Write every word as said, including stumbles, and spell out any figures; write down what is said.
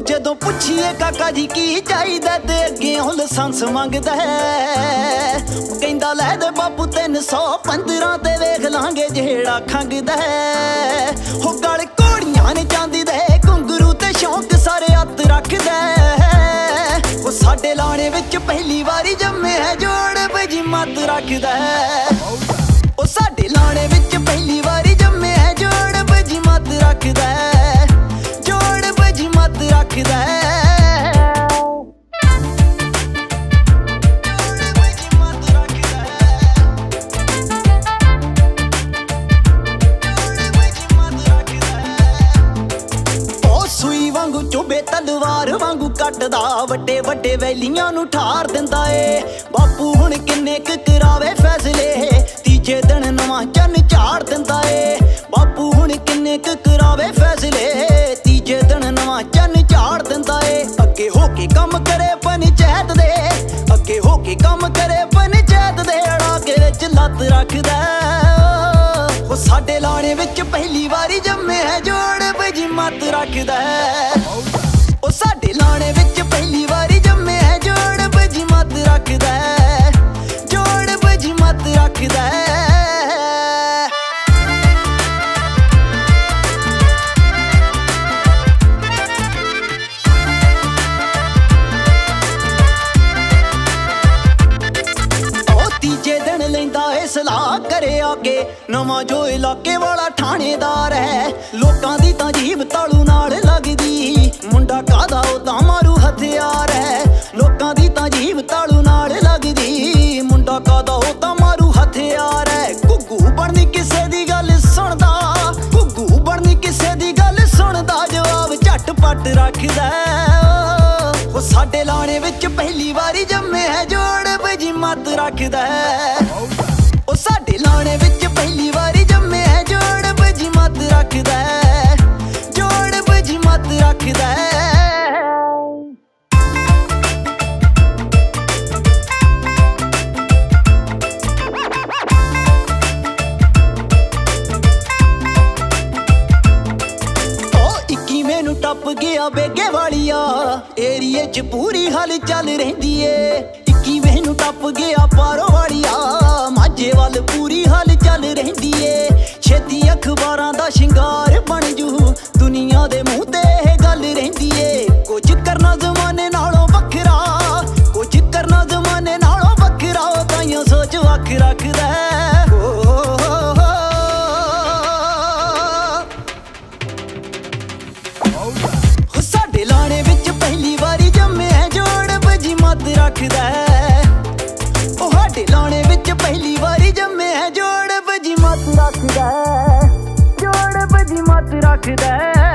जदों पुछिए काका जी की चाहिदा ते अगे हो लाइसेंस मंगदा है। कहंदा लै दे बापू तीन सौ पंद्रह ते वेख लांगे जेड़ा खंगदा है। हो गल घोड़ियां ने चांदी दे घुंगरू ते शौक सारे हत्थ रखदा है। वो साडे लाणे विच पहली वारी जम्मे है जोड़ बजी मत रखदा है। ओ साडे लाणे विच पहली वारी जम्मे है जोड़ बजी मत रखदा है। जोड़ बजी मत रखदा है। चुबे तलवार वांगू कटदा वड्डे वड्डे वैलियां नू ठार दिंदा ए। बापू हुण किन्ने क करावे फैसले तीजे दिन नवां चन झाड़ दिंदा ए। बापू हुण किन्ने क करावे फैसले तीजे दिन नवां चन झाड़ दिंदा ए। अगे हो के कम करे पंचायत दे अगे हो के कम करे पंचायत दे अड़ा के विच लत्त रखदा। ओ साडे लाणे विच पहली वारी जम्मे है जोड़ बजी मत रखदा है। ओ साडे लाणे विच पहली वारी जम्मे है जोड़ बजी मत रखदा है। जोड़ बजी मत रखदा है। तीजे दिन लैंदा ए सलाह करे आके नवां जो इलाके वाला थानेदार है। लोकां दी तां जीब तालू नाल लगदी मुंडा कादा ओ तां मारू हथियार है। लोकां दी तां जीब तालू नाल लगदी मुंडा कादा ओ तां मारू हथियार है। घुग्गू बनदी किसे दी गल सुनदा घुग्गू बनदी किसे दी गल सुनदा जवाब झटपट रखदा। ओ साडे लाणे विच पहली वारी जम्मे है जोड़ बजी मत रखदा है। ओ साडे लाणे विच पहली वारी जम्मे है जोड़ बजी मत रखदा है। जोड़ बजी मत रखदा है। मैनू टप गया बेगे वालिया एरिए च पूरी हल चल रही है। इक्की मैनू टप गया पारो वालिया माझे वाल पूरी हल चल रही है। छेती अखबारां दा शिंगार बन जू दुनिया दे मुंह ते गल रही है। कुछ करना जमाने नालों वखरा कुछ करना जमाने नालों वखरा ताइयों सोच वख रखदा है। साडे लाणे विच पहली वारी जम्मे है जोड़ बजी मत रखदा है। ओ साडे लाणे विच पहली वारी जम्मे है जोड़ बजी मत रखदा है। जोड़ बजी मत रखदा है।